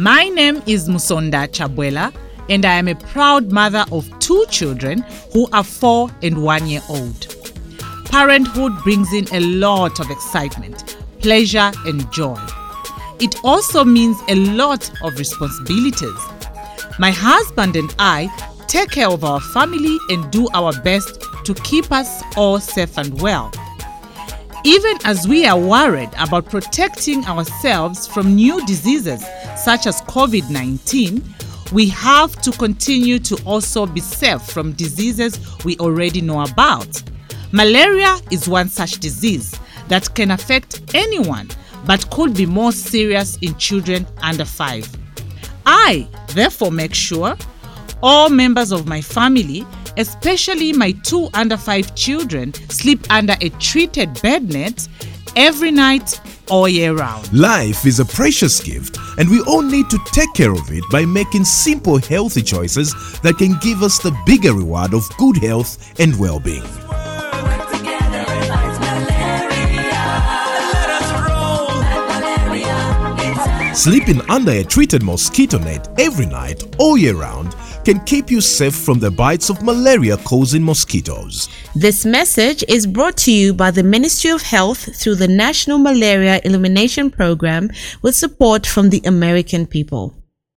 My name is Musonda Chabwela, and I am a proud mother of 2 children who are 4 and 1 year old. Parenthood brings in a lot of excitement, pleasure, and joy. It also means a lot of responsibilities. My husband and I take care of our family and do our best to keep us all safe and well. Even as we are worried about protecting ourselves from new diseases such as COVID-19, we have to continue to also be safe from diseases we already know about. Malaria is one such disease that can affect anyone, but could be more serious in children under 5. I therefore make sure all members of my family, especially my 2 under 5 children, sleep under a treated bed net every night all year round. Life is a precious gift, and we all need to take care of it by making simple, healthy choices that can give us the bigger reward of good health and well-being. Sleeping under a treated mosquito net every night all year round can keep you safe from the bites of malaria-causing mosquitoes. This message is brought to you by the Ministry of Health through the National Malaria Elimination Program with support from the American people.